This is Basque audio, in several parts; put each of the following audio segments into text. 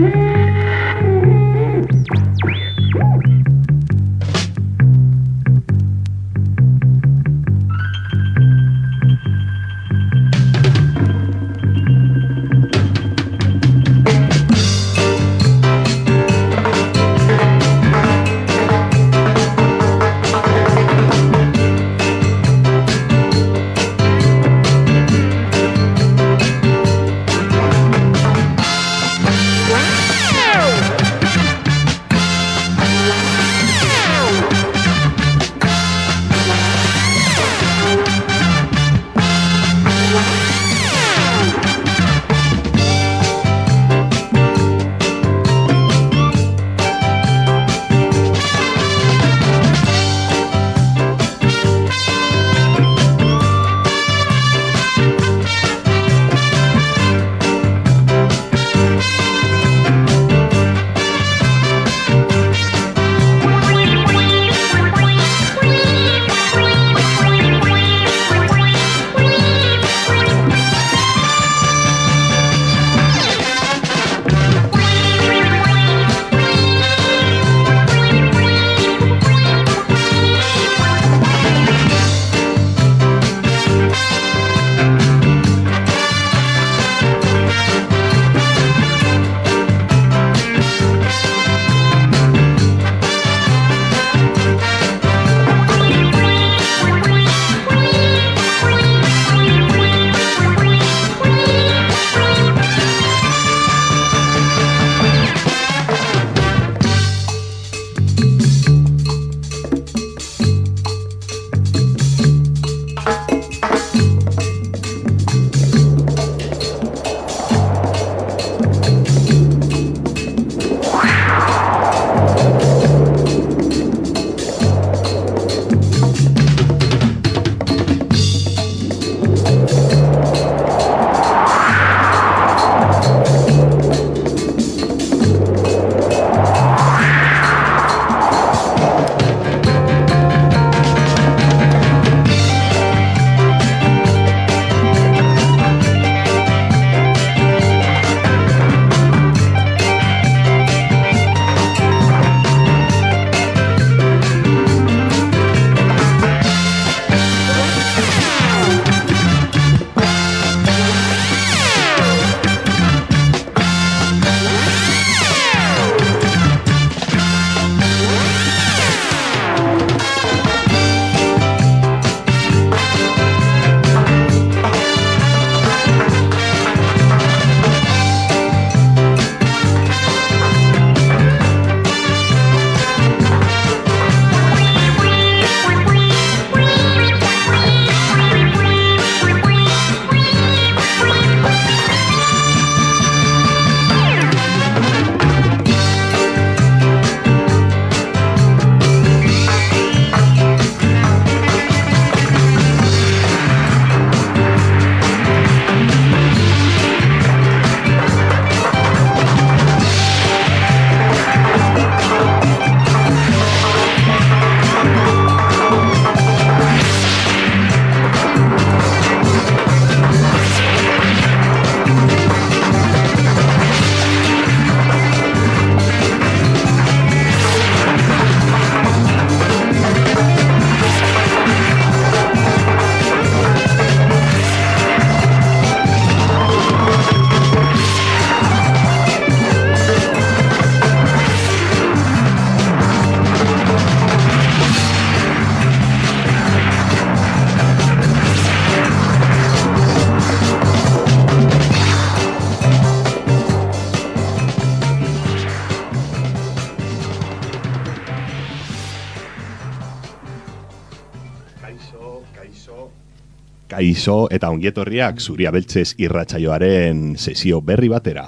Kaixo eta ongietorriak Zuria Beltzez irratsaioaren sesio berri batera.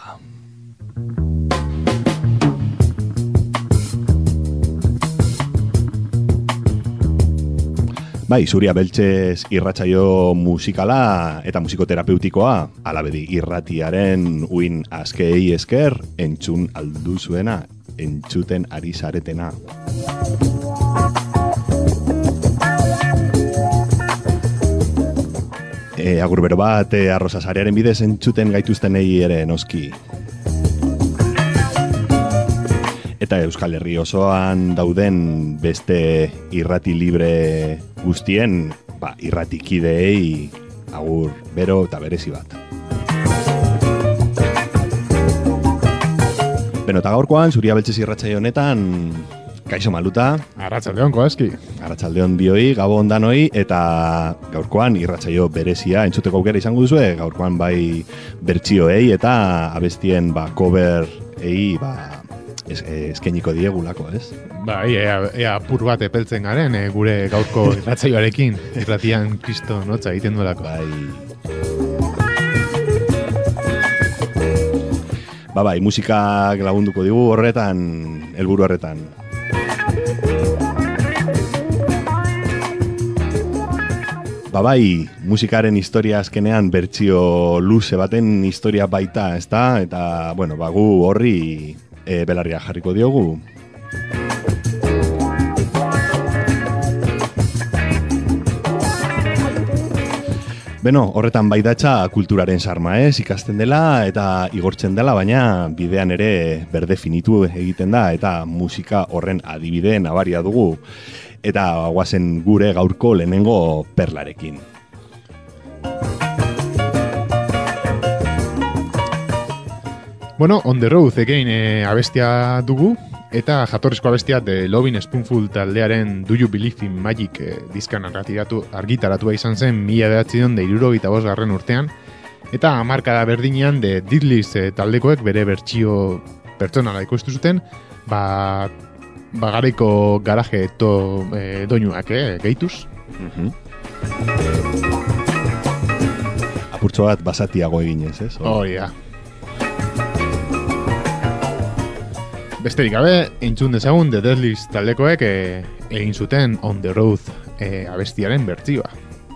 Bai, Zuria Beltzez irratsaio musikala eta musikoterapeutikoa, alabedi irratiaren uin askei esker, entzun alduzuena, entzuten ari zaretena. Agur bero bat, Arrosa Sarearen bidez entzuten gaituztenei ere noski. Eta Euskal Herri osoan dauden beste irrati libre guztien, irratikideei agur bero eta berezi bat. Beno, eta gaurkoan, Zuria Beltzez irratsaio honetan, kaixo maluta. Arratsaldeon, Koeski. Arratsaldeon bioi, gabon danoi, eta gaurkoan irratsaio berezia entzuteko aukera izango duzue, gaurkoan bai bertsioei eta abestien coverei eskainiko diegulako, ez? Bai, ea apur bat epeltzen garen, gure gaurko irratsaioarekin, irratian Kristo notza egiten duelako. Bai, musikak lagunduko digu horretan, helburu horretan. Bai, musikaren historia azkenean bertsio luze baten historia baita, ezta? Eta, gu horri belarria jarriko diogu. Beno, horretan baidatxa kulturaren sarma, ikasten dela eta igortzen dela, baina bidean ere berdefinitu egiten da eta musika horren adibide nabaria dugu. Eta guazen gure gaurko lehenengo perlarekin. Bueno, On the Road again abestia dugu, eta jatorrizko abestia The Lovin' Spoonful taldearen Do You Believe in Magic diskan argitaratua izan zen 1975 urtean, eta hamarkada berdinean The Deadlies taldekoek bere bertsio pertsonala ikustu zuten, garaiko garaje doinuak gehituz. Apurtxo bat basatiago eginez, ez? Hori da. Besterik gabe, entzun dezagun The Deadlies taldekoek egin zuten On the Road abestiaren bertsioa.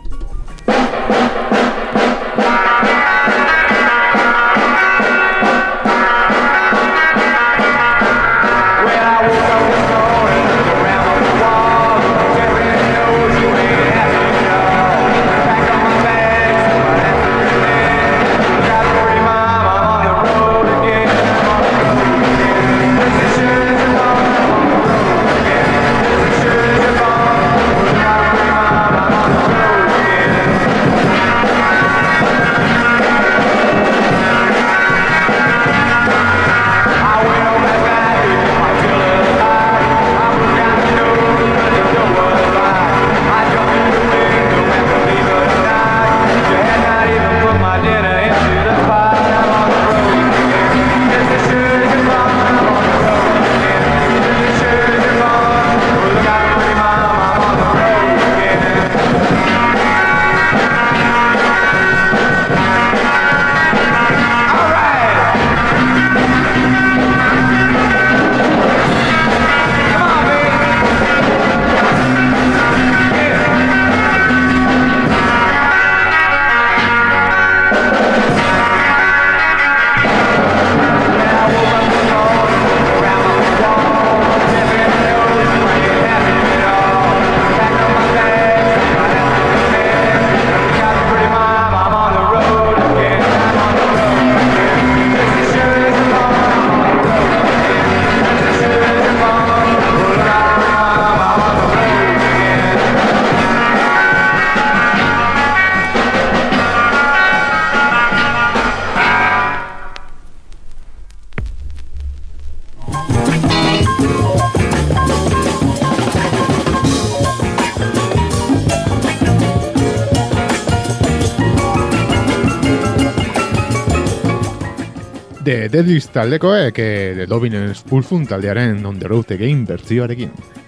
The Deadlies taldekoek The Lovin' Spoonful taldearen On the Road again bertsioarekin.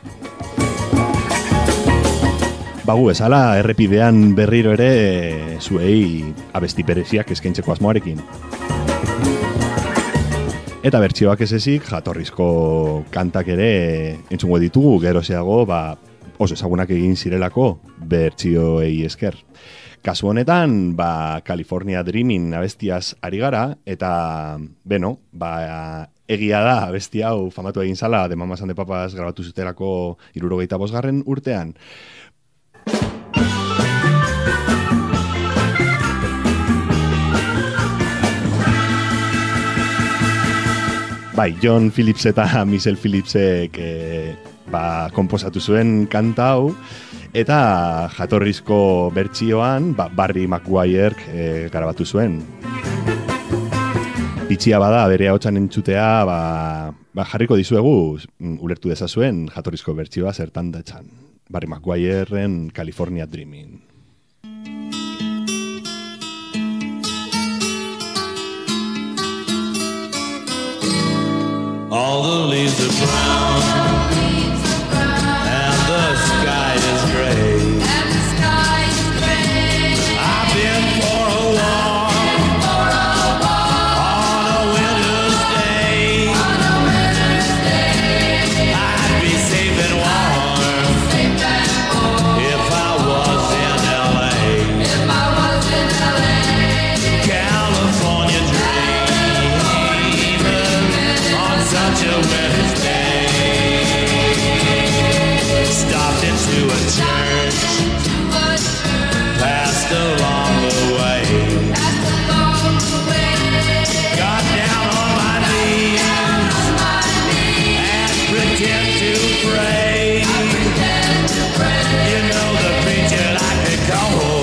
Bagu ezala, errepidean berriro ere zuei abesti bereziak eskaintzeko asmoarekin. Eta bertsioak ez ezik, jatorrizko kantak ere entzungo ditugu, gerozeago oso ezagunak egin zirelako bertsioei esker. Kasu honetan, California Dreaming abestiaz ari gara, eta, egia da abesti hau famatu egin zala, de Mamas and the Papas grabatu zuterako 75. urtean. Bai, John Phillips eta Michelle Phillipsek komposatu zuen kanta hau, eta jatorrizko bertsioan Barry McGuireek grabatu zuen. Bitxia bada, bere ahotsan entzutea, jarriko dizuegu, ulertu dezazuen jatorrizko bertsioa zertan datzan. Barry McGuireen California Dreaming. All the leaves are brown, and the sky is gray. I've been for a walk on a winter's day. I'd be safe and warm if I was in LA. California dreaming on such a winter's day. Stopped into a church, passed along the way. Got down on my knees and pretend to pray. You know the preacher like to go.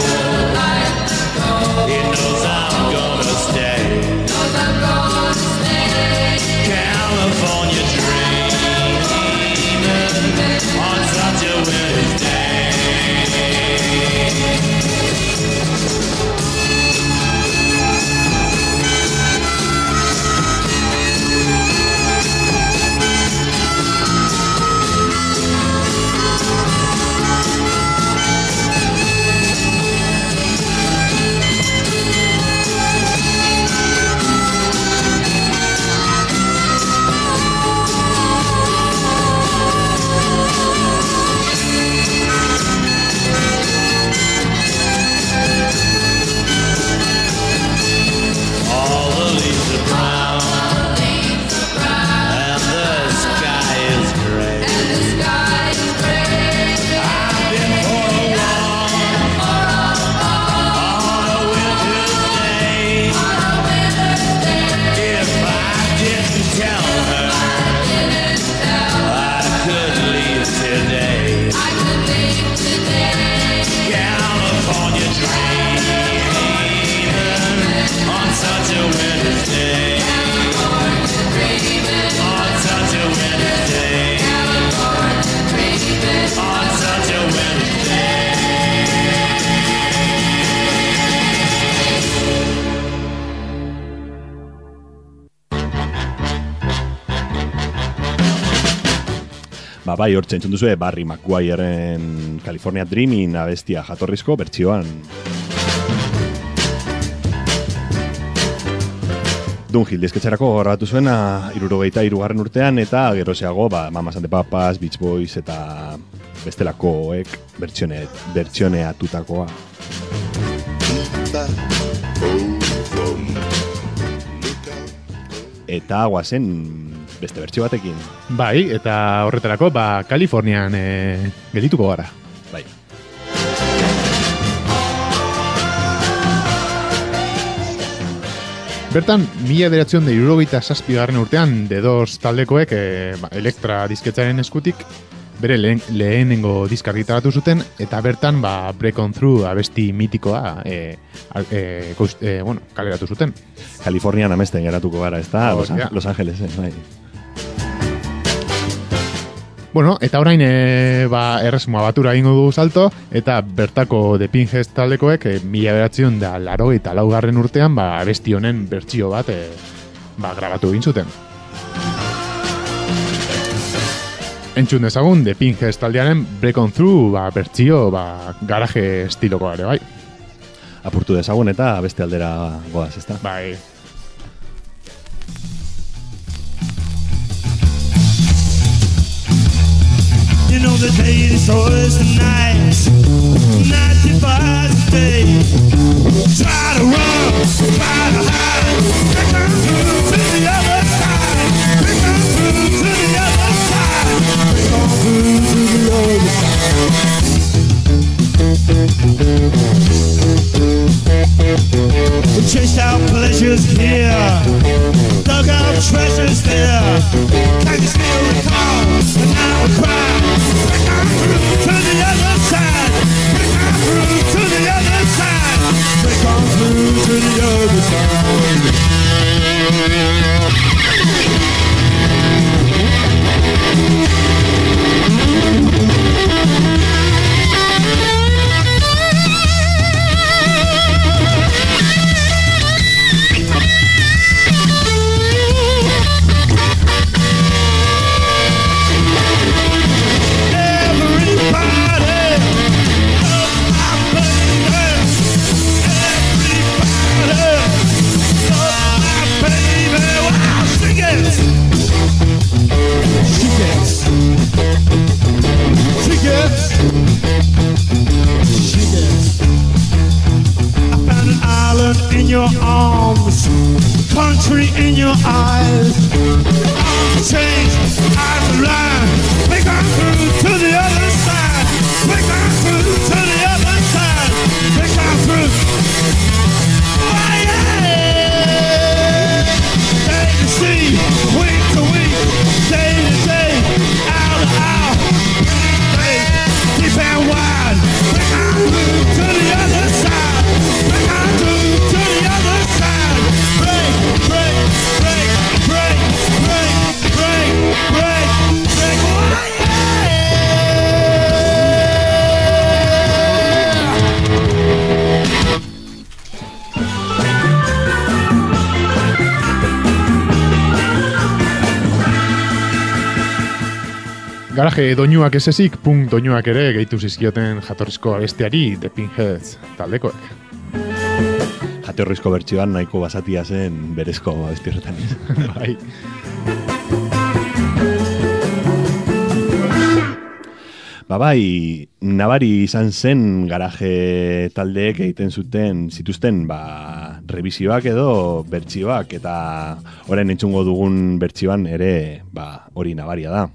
He knows I'm gonna stay. California dreaming on such a winter's day. All the leaves are brown, and the sky is gray. I've been for a walk on a winter's day. If I didn't tell her, I could leave today. California dreaming on such a winter's day. On such a winter's day. On such a winter's day. Bai, hortxe entzun duzue Barry McGuireen California Dreaming abestia jatorrizko bertsioan. Dunhill disketxerako grabatu zuena 73. urtean, eta geroseago Mamas and the Papas, Beach Boys eta bestelakoek bertsioneatutakoa. Eta guazen beste bertsio batekin. Bai, eta horretarako, Kalifornian geldituko gara. Bai. Bertan, 1977 urtean, The Doors taldekoek Elektra disketzaren eskutik bere lehenengo diska argitaratu zuten, eta bertan Break On Through abesti mitikoa kaleratu zuten. Kalifornian amesten geratuko gara, ez da? Los Angelesen, bai. Bueno, eta orain erresmoa batura egingo dugu salto, eta bertako The Pinheads taldekoek 1984 urtean abesti honen bertsio bat grabatu egin zuten. Entzun dezagun The Pinheads taldearen Break On Through bertsio garaje estilokoa ere, bai. Apurtu dezagun eta beste aldera goaz, ezta? Bai. You know the day is always the night. Night divides the day. Try to run, try to hide. Break on through to the other side. Break on through to the other side. Break on through to the other side. We chased our pleasures here. Dug out treasures there. poetry in your eyes. I'll change, I've learned. Make on through to the other side. Make on through to the other side. Make on through. Oh yeah! Day to see, week to week, day to day, hour to hour. Deep and wide. Make on through to the other side. Make on through to the other side. Break, break, break, break, break, break, break, break. Oh, yeah! Garaje doinuak ez ezik, punk doinuak ere gehitu zizkioten jatorrizko abestiari The Pinheads taldekoek. Jatorrizko bertsioan nahiko basatia zen berezko abesti horretan. Bai. Bai, nabari izan zen garaje taldeek egiten zituzten revisioak edo bertsioak, eta orain entzungo dugun bertsioan ere hori nabaria da.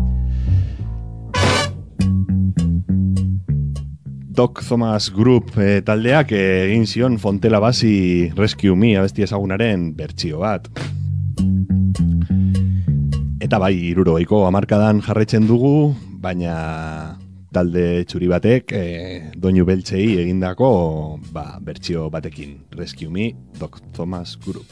Doc Thomas Group taldeak egin zion Fontela Basi Rescue Me abesti ezagunaren bertsio bat. Eta bai, 60ko hamarkadan jarraitzen dugu, baina talde txuri batek doinu beltzei egindako bertsio batekin. Rescue Me, Doc Thomas Group.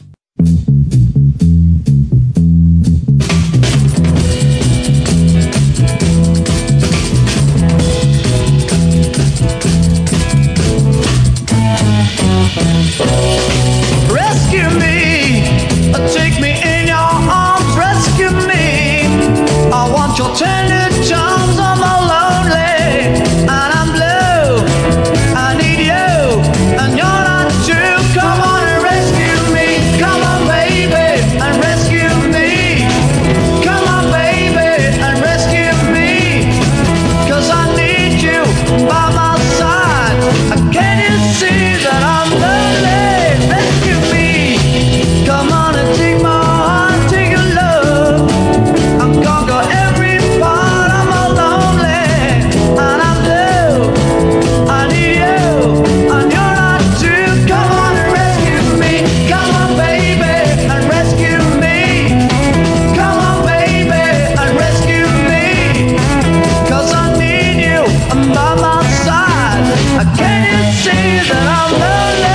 Rescue me, take me in your arms, rescue me. I want your tender charms, I'm all lonely and I'm blue. I need you and you're not true. Come on and rescue me, come on baby and rescue me. Come on baby and rescue me, 'cause I need you by my side. Can you see that I'm lonely? Rescue me. Come on and take my heart, take your love. I'm gonna go every part. I'm all lonely and I'm blue. I need you and you're not true. Come on and rescue me. Come on baby and rescue me. Come on baby and rescue me, 'cause I need you by my side. Can you see that I'm lonely?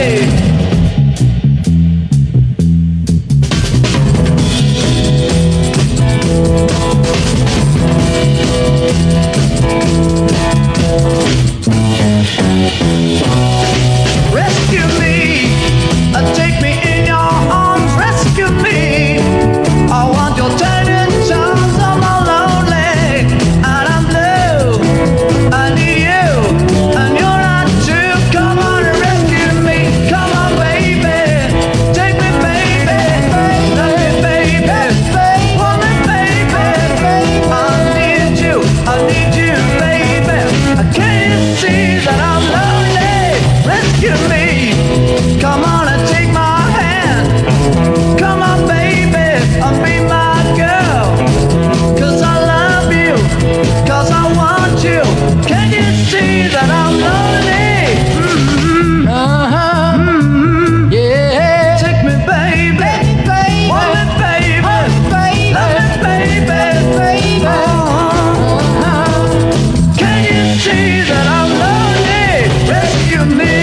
Rescue me, take me in your arms, rescue me. I want your tender charms, I'm all lonely and I'm blue. I need you and you're not true. Come on and rescue me, come on baby, take me baby, baby, baby, woman baby, I need you baby. Can't you see that I'm lonely? Rescue me, come on and take my hand. Come on baby, I'll be my girl, 'cause I love you, 'cause I want you. Can you see that I'm lonely? Yeah. Take me baby, woman baby, love me baby, can you see that I'm lonely? Rescue me.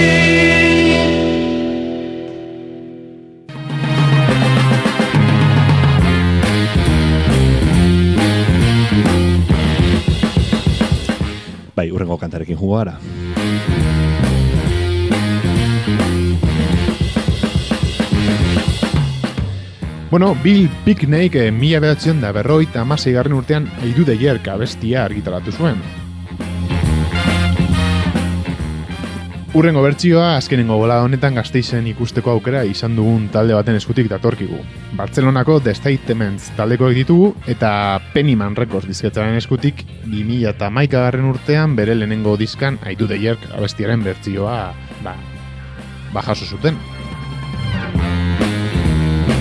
Bai, urrengo kantarekin jugo gara. Bueno, Bill Pickneyk 1956 urtean I Do The Jerk abestia argitaratu zuen. Urrengo bertsioa azkenengo bolada honetan Gasteizen ikusteko aukera izan dugun talde baten eskutik datorkigu. Bartzelonako The Statements taldekoek ditugu eta Pennyman Records disketxaren eskutik 2011 urtean bere lehenengo diskan I Do The Jerk abestiaren bertsioa jaso zuten.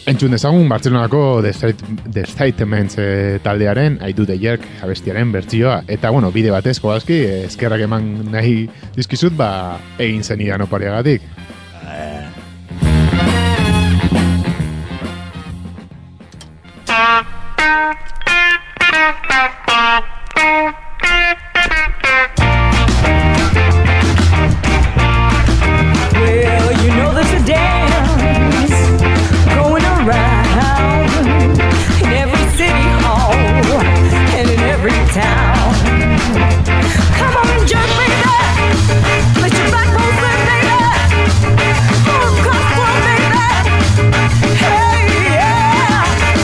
Entzun dezagun Bartzelonako The Statements taldearen I Do The Jerk abestiaren bertsioa. Eta, bueno, bide batez, kobazki, eskerrak eman nahi dizkizut, egin zenidan opariagatik. Well, you know there's a dance going around in every city hall and in every town. Come on, jerk, baby, let your back roll slip, baby. All across the world, baby. Hey, yeah.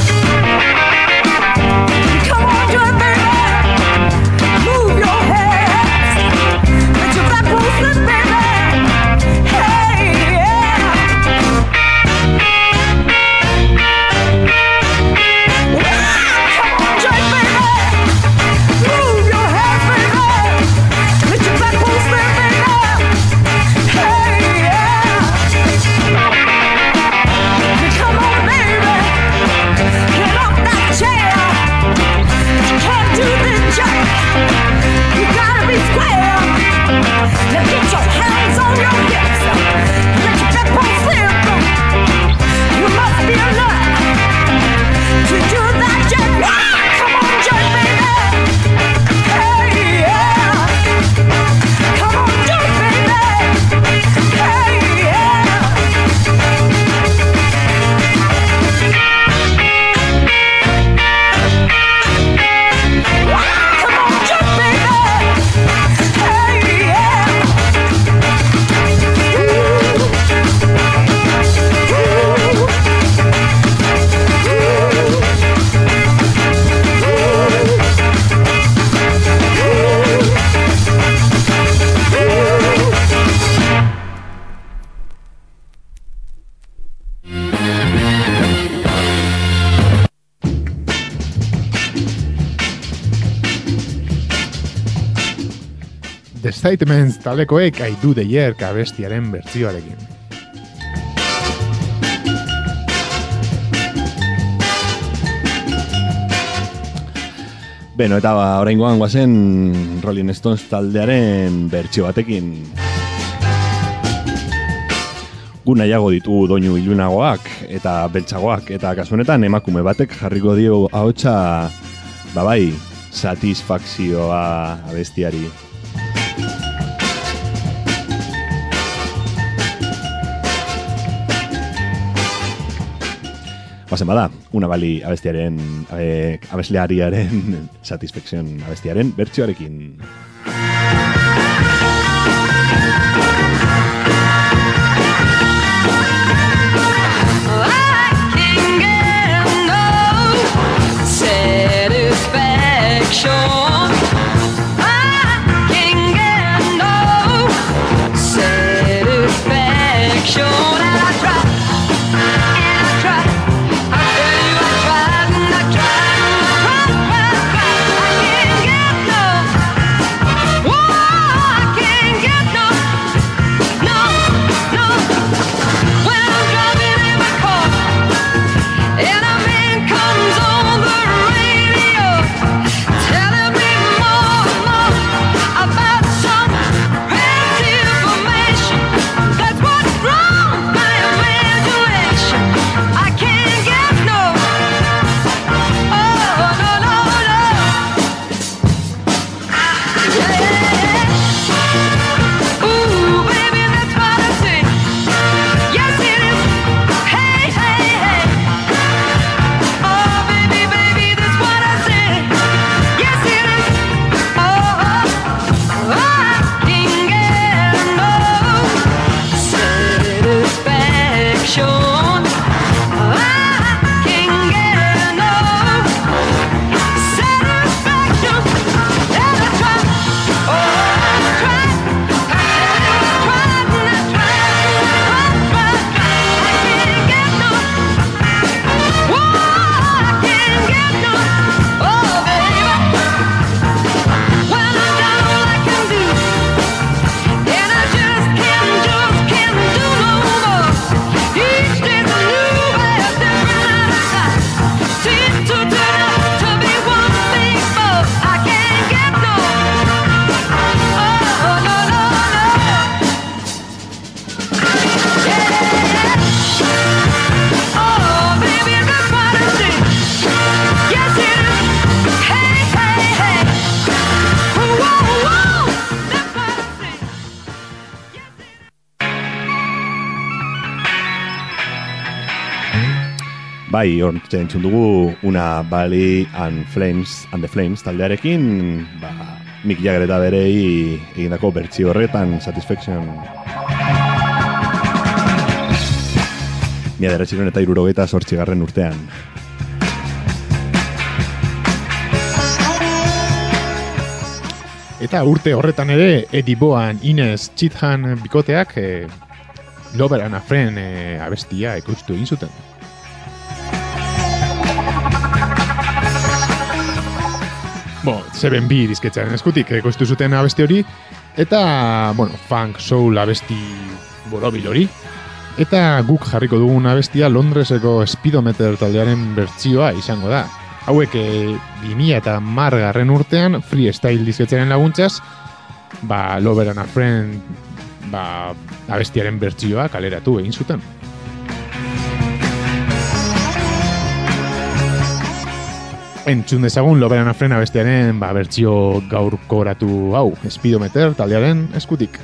Come on, jerk, baby, move your hands. Let your back roll slip, baby. The Statements taldekoek I Do The Jerk abestiaren bertsioarekin. Beno, eta oraingoan guazen Rolling Stones taldearen bertsio batekin. Gu nahiago ditugu doinu ilunagoak eta beltzagoak, eta kasu honetan emakume batek jarriko dio ahotsa bai, satisfakzioa abestiari. Bazen bada, una bali abesleariaren satisfacción abestiaren bertsioarekin. Bai, hortxe entzun dugu una Bali and the Flames taldearekin, Mick Jagger eta berei egindako bertsio horretan Satisfaction. 1978 urtean. Eta urte horretan ere Eddie Boan, Ines Chithan bikoteak Lover and a Friend abestia ekoiztu egin zuten. Seven B disketxaren eskutik ekoiztu zuten abesti hori, eta, funk, soul abesti borobil hori. Eta guk jarriko dugun abestia Londreseko Speedometer taldearen bertsioa izango da. Hauek 2010 urtean Freestyle disketxaren laguntzaz, Lover and a Friend abestiaren bertsioa kaleratu egin zuten. Entzun dezagun Lover and a Friend abestiaren bertsio gaurkoratu hau, Speedometer taldearen eskutik.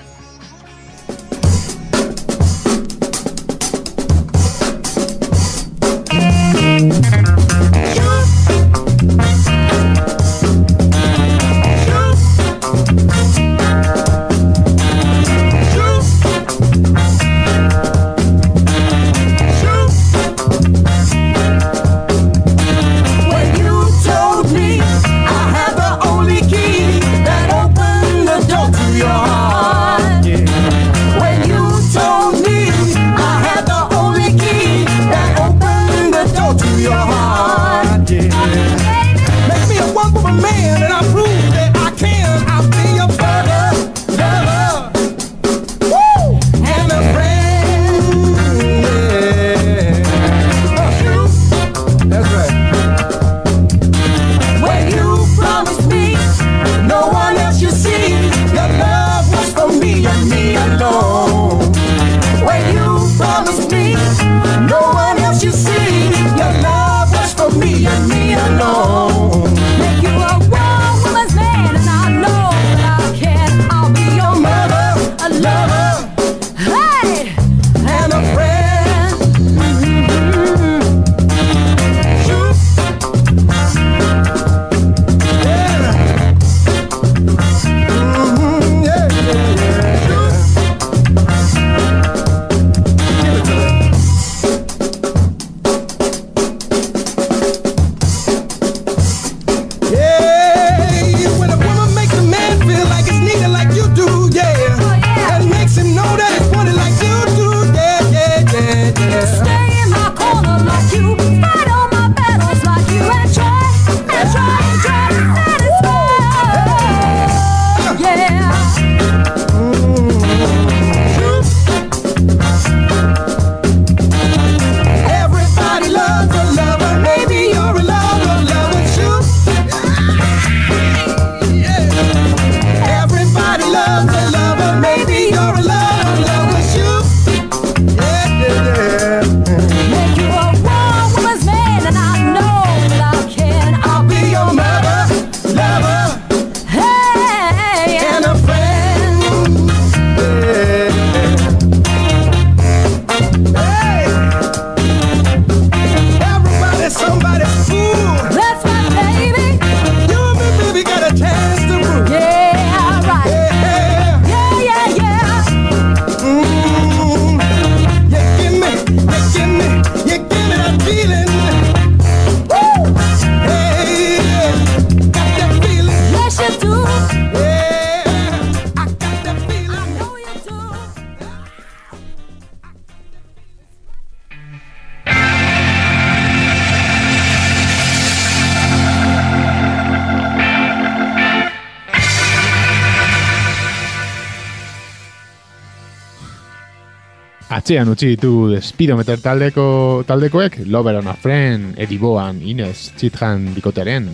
Atzean utzi ditu Speedometer taldekoek Lover and a Friend, Eddie Boan, Ines Chithan bikotearen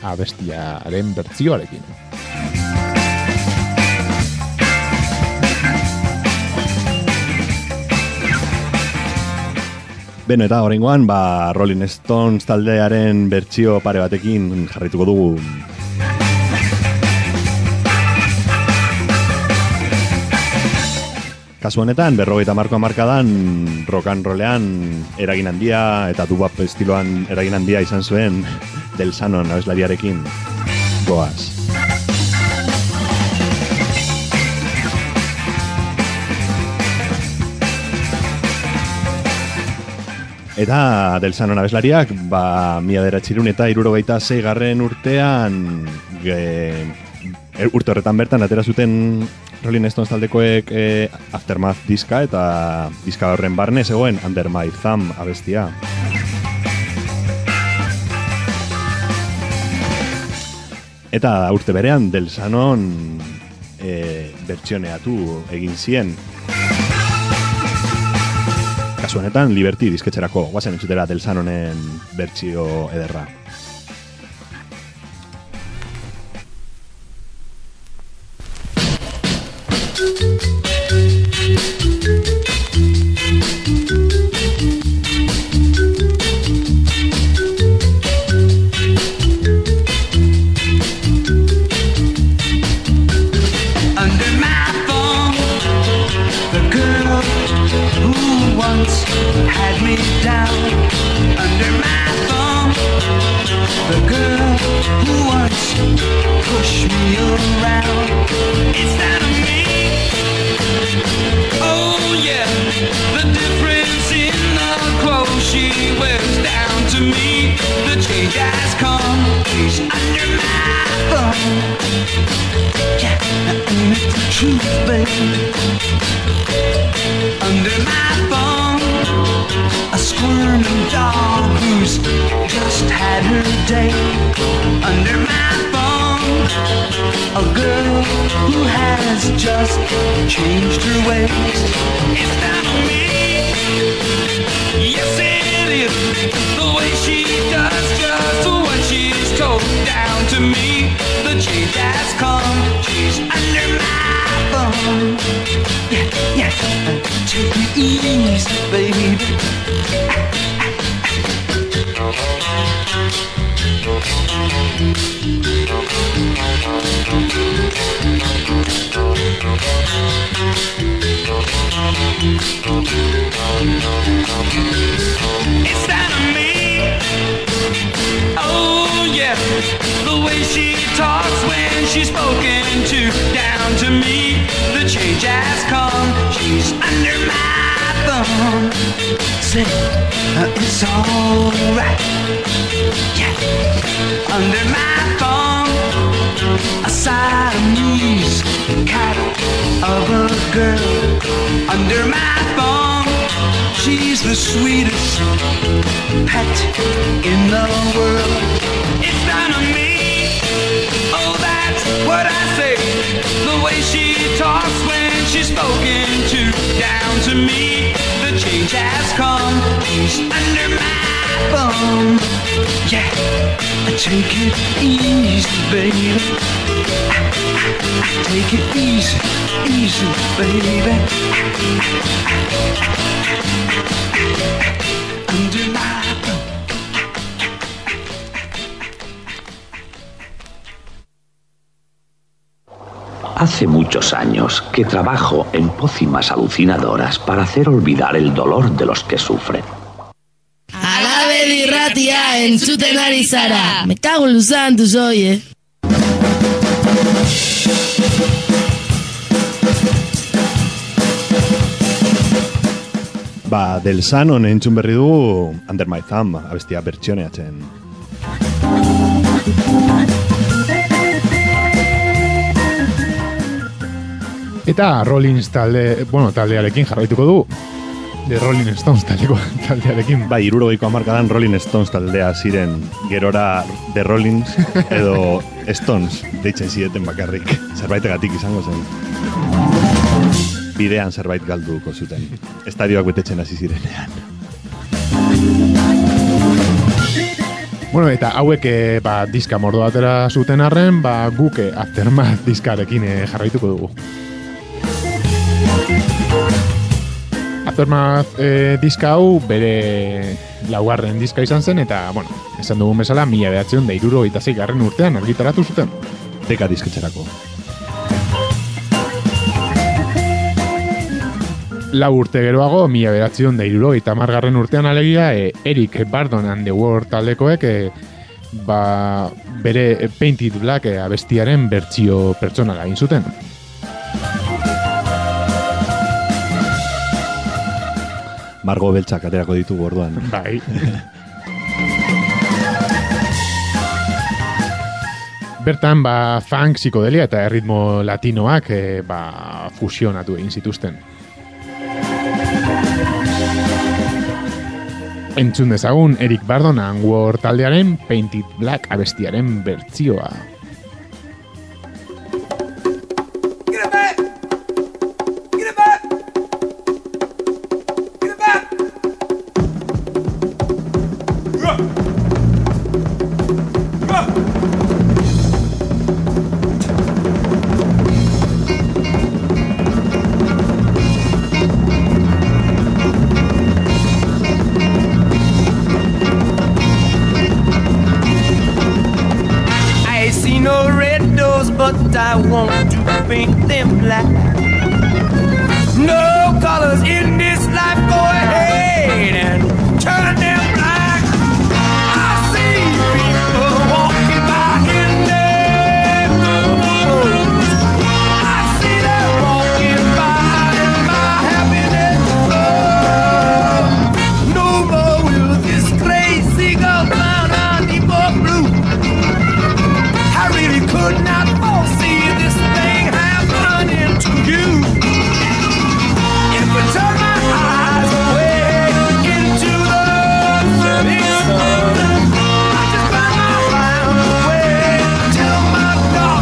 abestiaren bertsioarekin. Beno, eta oraingoan, Rolling Stones taldearen bertsio pare batekin jarrituko dugu. Kasu honetan, 50 hamarkadan rock and rollean eragin handia eta dubap estiloan eragin handia izan zuen Del Shannon abeslariarekin. Goaz. Eta Del Shannon abeslariak, 1976 urtean, urte horretan bertan atera zuten Rolling Stones taldekoek Aftermath diska, eta diska horren barne zegoen Under My Thumb abestia. Eta urte berean Del Shannon bertsioneatu egin zien. Kasu honetan Liberty disketxerako, guazen entzutera Del Shannonen bertsio ederra. Had me down under my thumb. The girl who once pushed me around. It's not me. Oh yeah, the difference in the clothes she wears down to me. The change has come. She's under my thumb. Yeah, ain't it the truth, baby? Under my thumb, a squirming dog who's just had her day. Under my thumb, a girl who has just changed her ways. It's not me. Yes, it is. The way she does just what she's told down to me. The change has come. She's under my thumb. Yeah, yeah. Take it easy, baby. It's not me. Oh yeah, the way she talks when she's spoken to down to me. The change has come. She's under my thumb. Say, it's alright. Yeah, under my thumb, a Siamese cat of a girl. Under my thumb, she's the sweetest pet in the world. It's not on me. Oh, that's what I say. The way she talks when she's spoken to down to me. The change has come. She's under my thumb. Yeah, take it easy, baby. Take it easy, easy, baby. Under my thumb. Hace muchos años que trabajo en pócimas alucinadoras para hacer olvidar el dolor de los que sufren. Agabe dirratia entzuten ari zara. Me cago en los santos, oye. Del Shannon entzun berri du Under My Thumb abestia bertsioneatzen. Eta Rollins taldearekin jarraituko du. The Rolling Stones taldearekin. 70ko hamarkadan Rolling Stones taldea ziren, gerora The Rollins edo Stones deitzen zieten bakarrik. Zerbaitegatik izango zen. Bidean zerbait galduko zuten. Estadioak betetzen hasi zirenean. Bueno, eta hauek diska mordo atera zuten arren, guk Aftermath diskarekin jarraituko dugu. Aftermath diska hau bere laugarren diska izan zen, eta, bueno, esan dugun bezala, 1976 urtean argitaratu zuten. Deka disketxerako. Lau urte geroago, 1970 urtean alegia, Eric Burdon and the World taldekoek bere Painted Black abestiaren bertsio pertsonala egin zuten. Margo beltzak aterako ditugu orduan. Bai. Bertan, funk, psikodelia eta erritmo latinoak fusionatu egin zituzten. Entzun dezagun Eric Burdon and World taldearen Painted Black abestiaren bertsioa. But I want to paint them black. No colors in this life, go ahead and turn them black. I see people walking by in neighborhoods. I see them walking by in my happiness. Oh, no more will this crazy girl clown on the blue. I really could not foresee this thing happening to you. If I turn my eyes away into the setting sun, I just find my flying away till my dark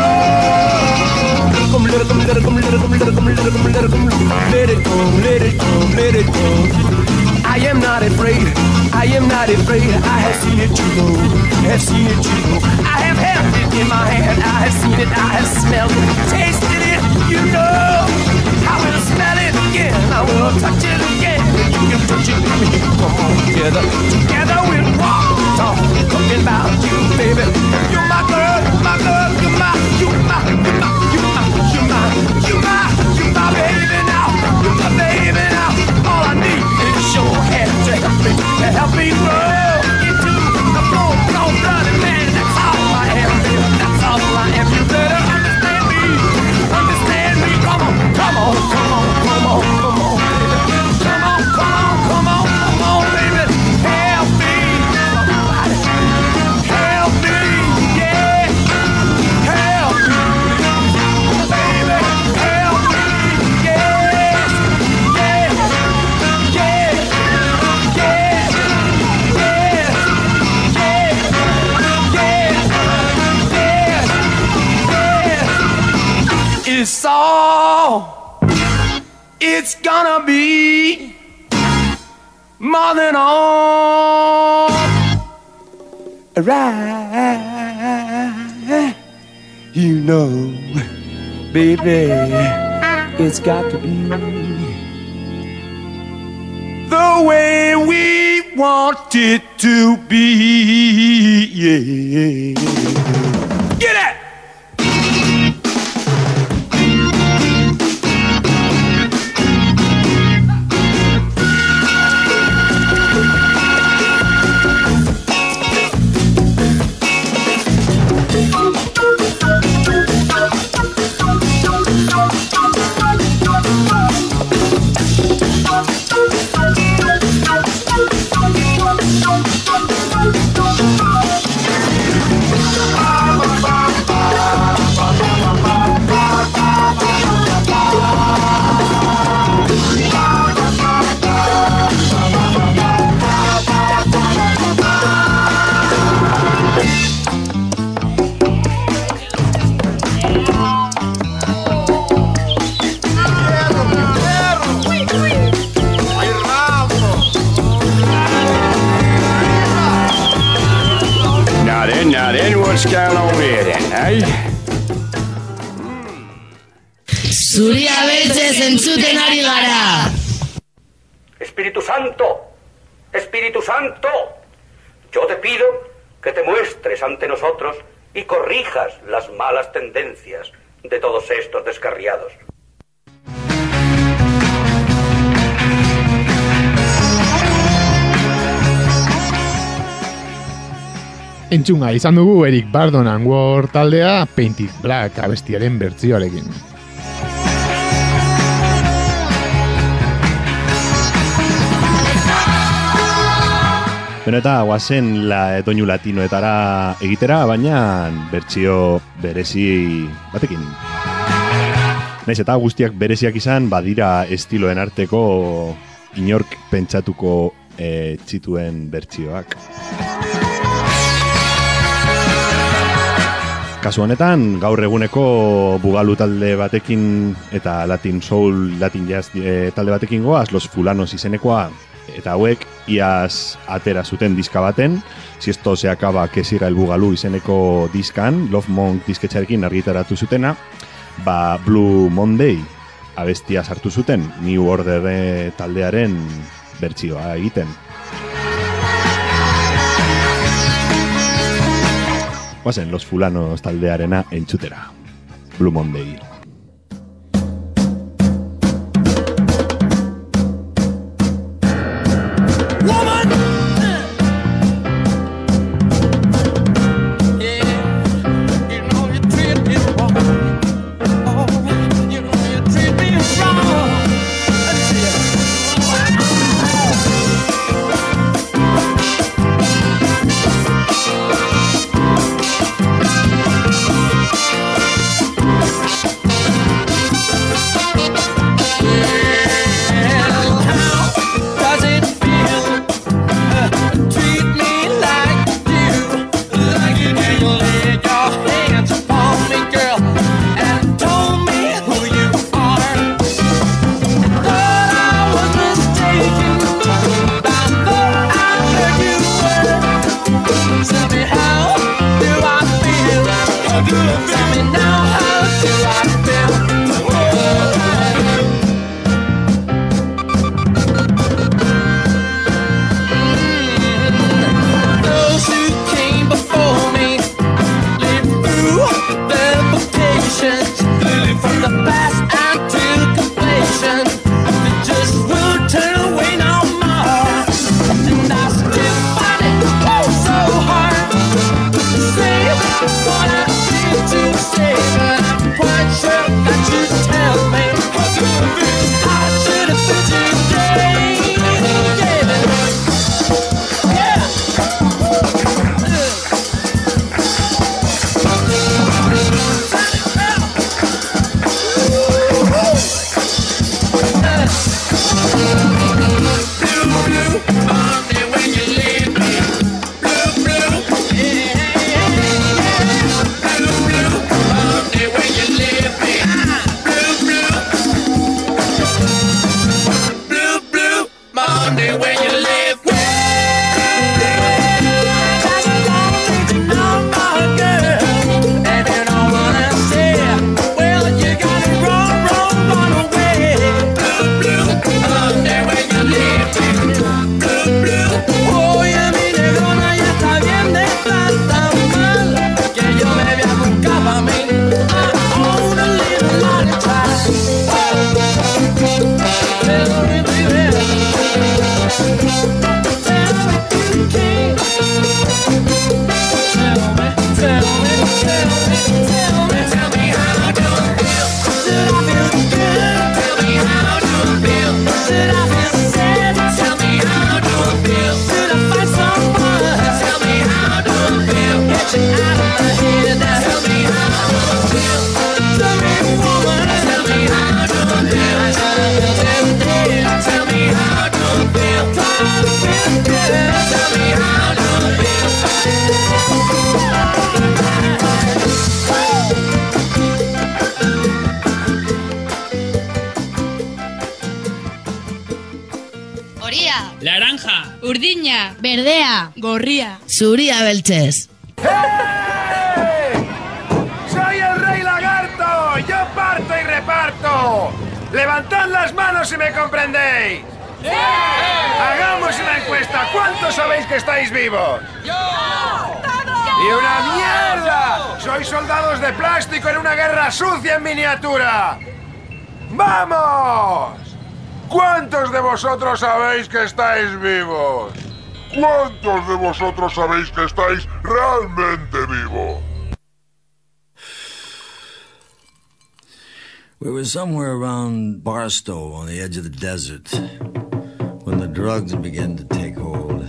comes. Let it come, let it come, let it come, let it come, let it come, let it come, let it come, let it come, let it come. I am not afraid, I am not afraid. I have seen it too low, have seen it too low. I have held it in my hand, I have seen it, I have smelled it, tasted it, you know. I will smell it again, I will touch it again. You can touch it with me, come on together. Together we'll walk, talk, talking about you, baby. You're my girl, my girl, you're my, you're my, you're my, you're my, you're my, you're my, you're my baby now, you're my baby now. All I need is your hand to help me grow into a full-blown blooded man. That's all I am, baby. That's all I am. You better understand me. Understand me. Come on, come on, come on, come on, come on, baby. Come on, come on, come on, come on, baby. Help me, somebody. Help me, yeah. Help me, baby. Help me, yeah. Yeah, yeah, yeah. It's all it's gonna be, more than all right. You know, baby, it's got to be the way we want it to be. Yeah. Get it! Now then, what's going on here then, eh? Zuria beltzez entzuten ari gara. Espíritu Santo, Espíritu Santo, yo te pido que te muestres ante nosotros y corrijas las malas tendencias de todos estos descarriados. Entzunga izan dugu Eric Burdon and Ward taldea Painted Black abestiaren bertsioarekin. Beno eta guazen doinu latinoetara egitera, baina bertsio berezi batekin. Naiz eta guztiak bereziak izan, badira estiloen arteko inork pentsatuko txituen bertsioak. Kasu honetan, gaur eguneko bugalu talde batekin eta Latin Soul, Latin Jazz talde batekin goaz, Los Fulanos izenekoa, eta hauek iaz atera zuten diska baten, Si esto se acaba que siga el bugalu izeneko diskan, Love Monk disketxarekin argitaratu zutena, Blue Monday abestia sartu zuten, New Order taldearen bertsioa egiten. Guazen, Los Fulanos taldearena entzutera. Blue Monday. Naranja. Urdina. Berdea. Gorria. Zuria beltzez. ¡Hey! ¡Soy el Rey Lagarto! ¡Yo parto y reparto! ¡Levantad las manos si me comprendéis! ¡Sí! Hagamos una encuesta. ¿Cuántos sabéis que estáis vivos? ¡Yo! ¡Y una mierda! ¡Sois soldados de plástico en una guerra sucia en miniatura! ¡Vamos! ¿Cuántos de vosotros sabéis que estáis vivos? ¿Cuántos de vosotros sabéis que estáis realmente vivos? We were somewhere around Barstow on the edge of the desert when the drugs began to take hold.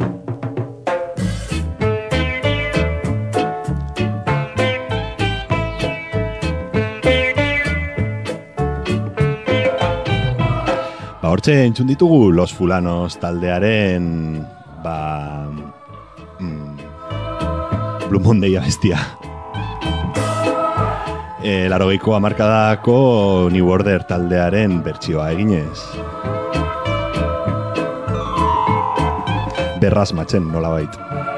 Hortxe entzun ditugu Los Fulanos taldearen Blue Monday abestia. Larogeiko hamarkadako New Order taldearen bertsioa eginez. Berrasmatzen nolabait.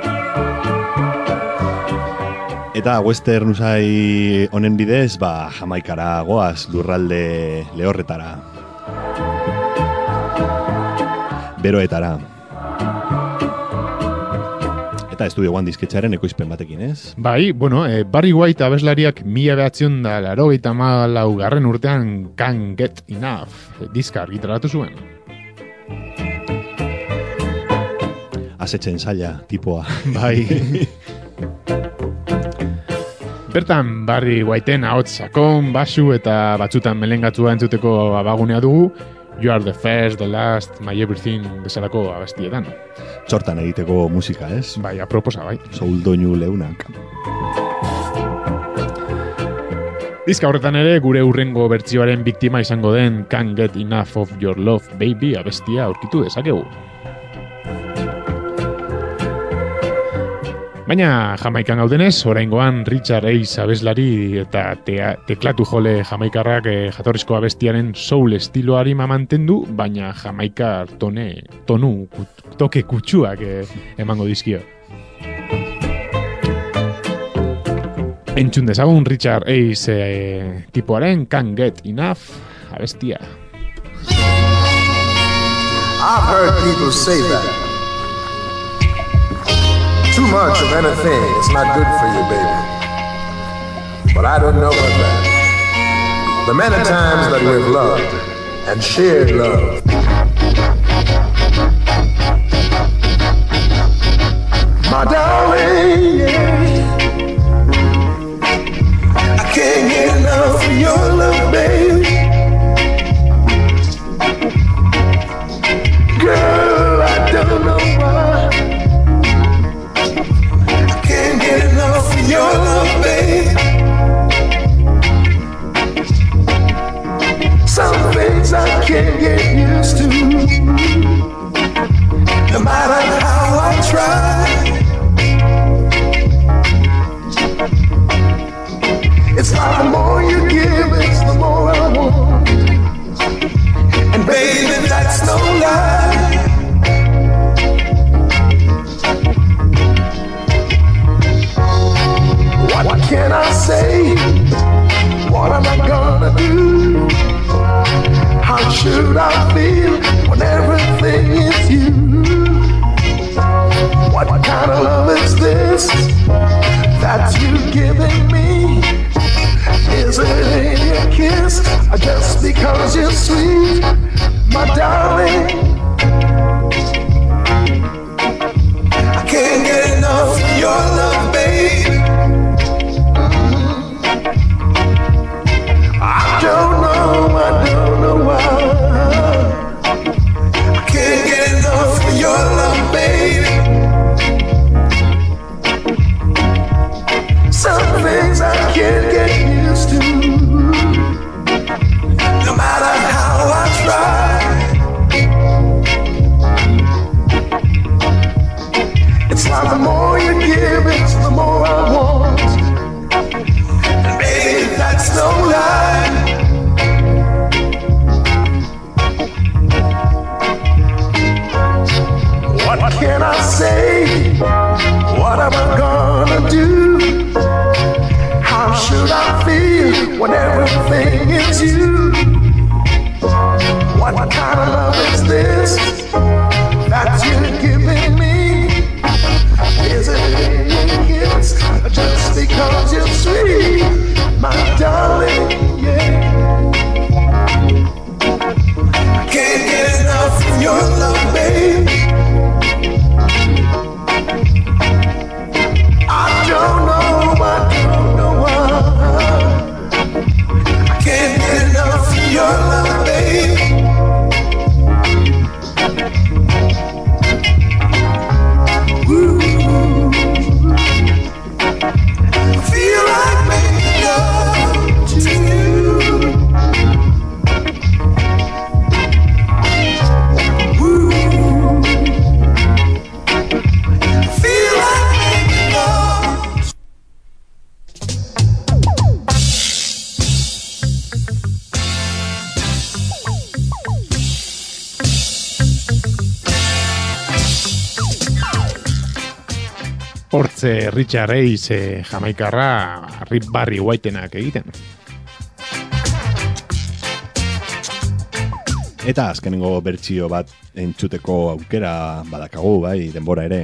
Eta western usai honen bidez, Jamaikara goaz lurralde lehorretara. Beroetara. Eta estudioan disketxaren ekoizpen batekin, ez? Bai, bueno, Barry White abeslariak 1984 urtean Can't Get Enough diska argitaratu zuen. Asetzen zaila, tipoa. Bai. Bertan, Barry Whiteen ahots sakon, basu eta batzutan melengatua entzuteko abagunea dugu, You are the first, the last, my everything bezalako abestietan. Txortan egiteko musika, ez? Bai, aproposa, bai. Soul doinu leunak. Diska horretan ere, gure hurrengo bertsioaren biktima izango den Can't Get Enough of Your Love, Baby abestia aurkitu dezakegu. Baina Jamaikan gaudenez, oraingoan Richard Hayes abeslari eta teklatu jole jamaikarrak jatorrizko abestiaren soul estiloari mantendu, baina jamaikar toke kutsuak emango dizkio. Entzun dezagun Richard Hayes tipoaren Can't Get Enough abestia. I've heard people say that too much of anything is not good for you, baby. But I don't know about that. The many times that we've loved and shared love. My darling, yeah. I can't get enough of your love, baby. Girl, I don't know why. Can't get enough of your love, babe. Some things I can't get used to. No matter how I try. It's like the more you give, it's the more I want. And baby, that's no lie. What can I say? What am I gonna do? How should I feel when everything is you? What kind of love is this that you're giving me? Is it in your kiss or just because you're sweet, my darling? I can't get enough of your love, babe. I don't know why. I can't get enough of your love, baby. Some things I can't get used to. No matter how I try. It's like the more you give, it's the more I want. And baby, that's no lie. What can I say? What am I gonna do? How should I feel when everything is you? What kind of love is this that you're giving me? Is it in your kiss just because you're sweet, my darling? Yeah. I can't get enough of your love, babe. Hortze Richard Hayes jamaikarra Rip Barry Whitenak egiten. Eta azkenengo bertsio bat entzuteko aukera badakagu, bai, denbora ere.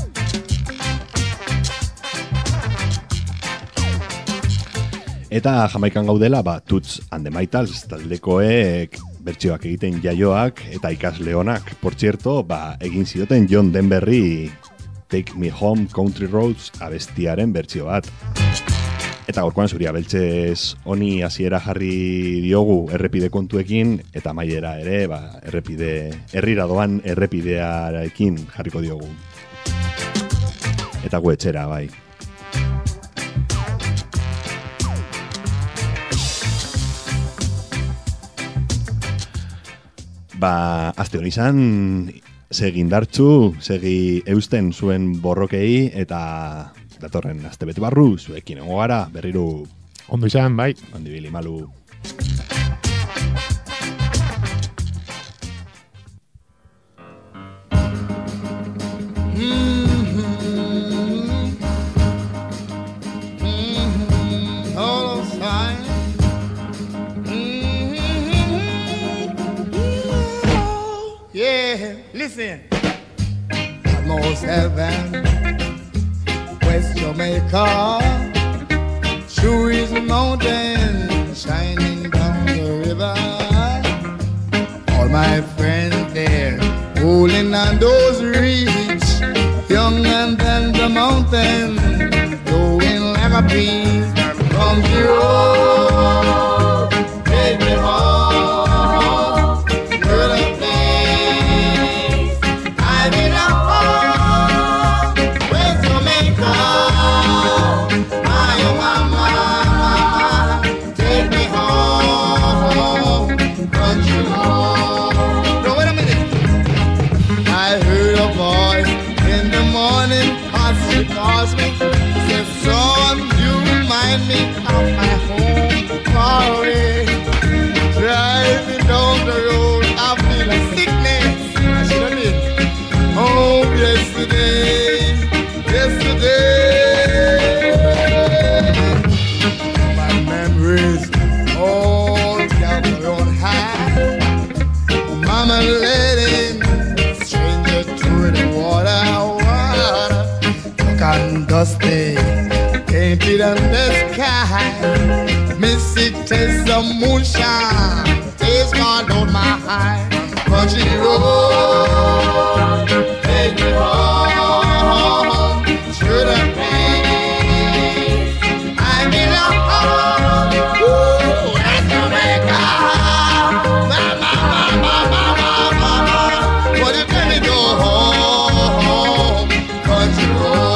Eta Jamaikan gaudela, Toots and the Maytals taldekoek bertsioak egiten jaioak eta ikasleonak. Por cierto, egin zioten John Denverri Take Me Home Country Roads abestiaren bertsio bat. Eta gorkoan Zuria Beltzez honi hasiera jarri diogu errepide kontuekin, eta amaiera ere, herrira doan errepidearekin jarriko diogu. Eta gu etxera, bai. Aste honi izan, segi indartzu, segi eusten zuen borrokei, eta datorren aste bete barru, zuekin egongo gara, berriro. Ondo izan, bai. Ondi bili, malu. Listen, almost heaven, West Jamaica, Shoes Mountain, shining down the river. All my friends there, holding on those reeds, young and tender mountain, going like a bee from the road. Take me home. Said, son, you remind me of my home far away. Driving down the road, I feel a sickness. I should have been home yesterday. My memories all gather on high. Mama letting stranger through the water. And dusty, painted on the sky. Missy taste of moonshine, taste God on my high. Country road, take me home to the place I belong. West Jamaica, mama. What you tell me go home, country road.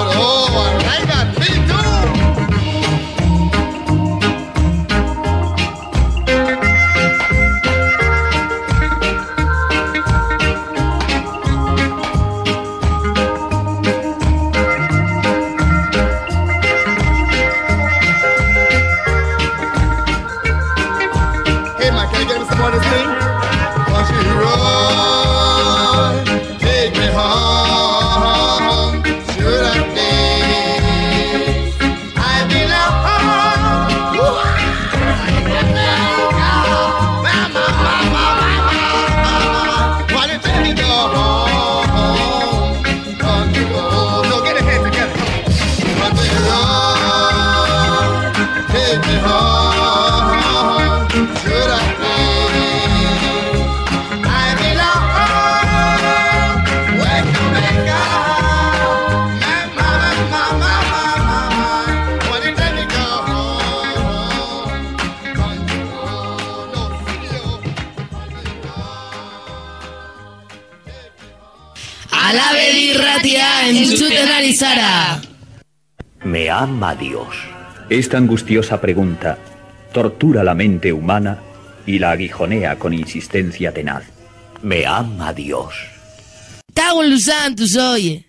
¿Me ama Dios? Esta angustiosa pregunta tortura la mente humana y la aguijonea con insistencia tenaz. ¿Me ama Dios? Cago en los santos, oye.